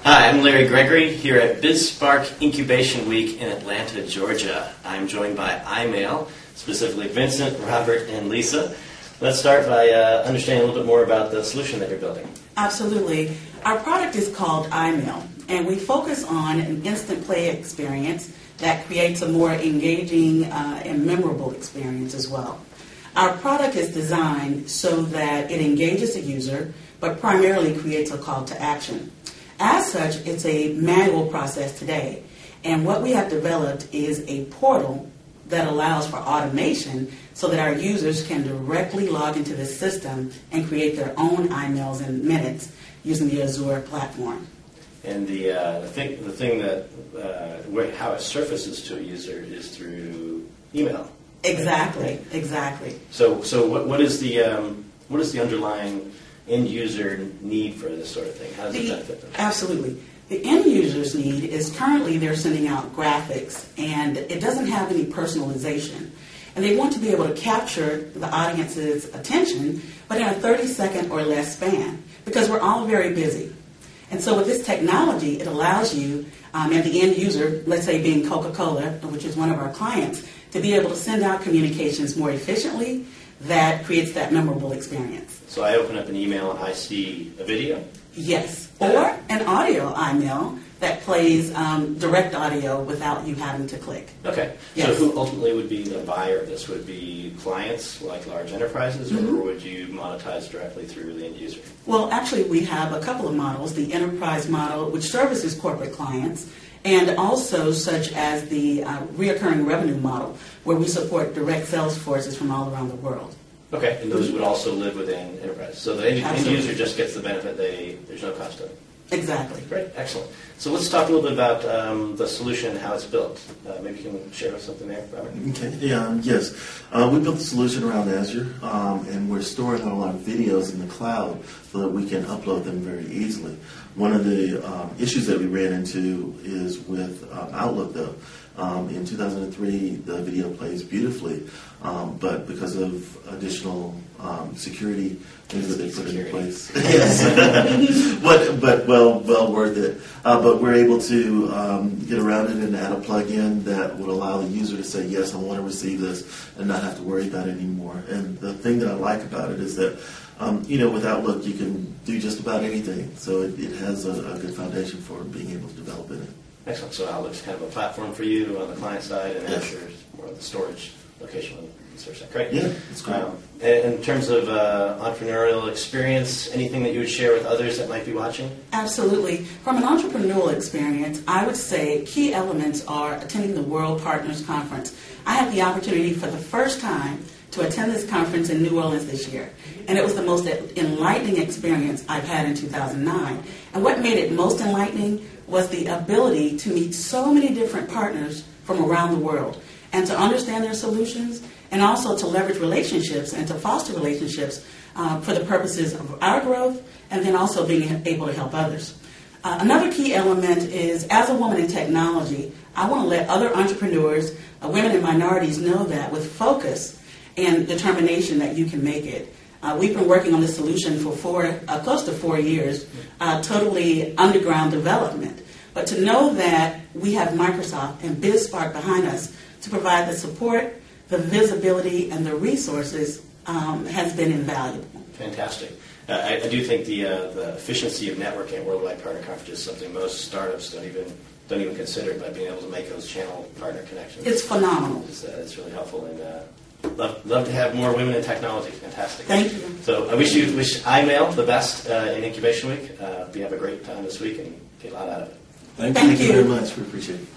Hi, I'm Larry Gregory here at BizSpark Incubation Week in Atlanta, Georgia. I'm joined by iMail, specifically Vincent, Robert, and Lisa. Let's start by understanding a little bit more about the solution that you're building. Absolutely. Our product is called iMail, and we focus on an instant play experience that creates a more engaging and memorable experience as well. Our product is designed so that it engages the user, but primarily creates a call to action. As such, it's a manual process today, and what we have developed is a portal that allows for automation so that our users can directly log into the system and create their own iMails in minutes using the Azure platform. And the thing that how it surfaces to a user is through email. Exactly. So what is the underlying end user need for this sort of thing? How does it benefit them? Absolutely. The end user's need is currently they're sending out graphics and it doesn't have any personalization. And they want to be able to capture the audience's attention, but in a 30-second or less span, because we're all very busy. And so with this technology, it allows you, and the end user, let's say being Coca-Cola, which is one of our clients, to be able to send out communications more efficiently that creates that memorable experience. So I open up an email and I see a video? Yes, or an audio iMail that plays direct audio without you having to click. Okay. Yes. So who ultimately would be the buyer of this? Would it be clients like large enterprises, or would you monetize directly through the end user? Well, actually, we have a couple of models. The enterprise model, which services corporate clients, and also such as the reoccurring revenue model, where we support direct sales forces from all around the world. Okay, and those would also live within enterprise. So the end user just gets the benefit. There's no cost to it. Exactly. Great, excellent. So let's talk a little bit about the solution and how it's built. Maybe you can share something there, Robert? Okay. Yes. We built the solution around Azure, and we're storing all our videos in the cloud so that we can upload them very easily. One of the issues that we ran into is with Outlook, though. In 2003, the video plays beautifully, but because of additional security things that they put into place, yes, but well worth it. But we're able to get around it and add a plugin that would allow the user to say, yes, I want to receive this, and not have to worry about it anymore. And the thing that I like about it is that, with Outlook, you can do just about anything. So it has a good foundation for being able to develop in it. Excellent. So Outlook's kind of a platform for you on the client side, and yes. Azure is more of the storage location on the server side. Great. Yeah, that's great. In terms of entrepreneurial experience, anything that you would share with others that might be watching? Absolutely. From an entrepreneurial experience, I would say key elements are attending the World Partners Conference. I had the opportunity for the first time to attend this conference in New Orleans this year, and it was the most enlightening experience I've had in 2009. And what made it most enlightening was the ability to meet so many different partners from around the world and to understand their solutions, and also to leverage relationships and to foster relationships for the purposes of our growth, and then also being able to help others. Another key element is, as a woman in technology, I want to let other entrepreneurs, women and minorities, know that with focus and determination that you can make it. We've been working on this solution for close to 4 years, totally underground development. But to know that we have Microsoft and BizSpark behind us to provide the support, the visibility, and the resources has been invaluable. Fantastic. I do think the efficiency of networking at Worldwide Partner Conference is something most startups don't even consider, by being able to make those channel partner connections. It's phenomenal. It's really helpful, and love to have more women in technology. Fantastic. Thank you. So I wish iMail the best in Incubation Week. You have a great time this week and get a lot out of it. Thank you very much. We appreciate it.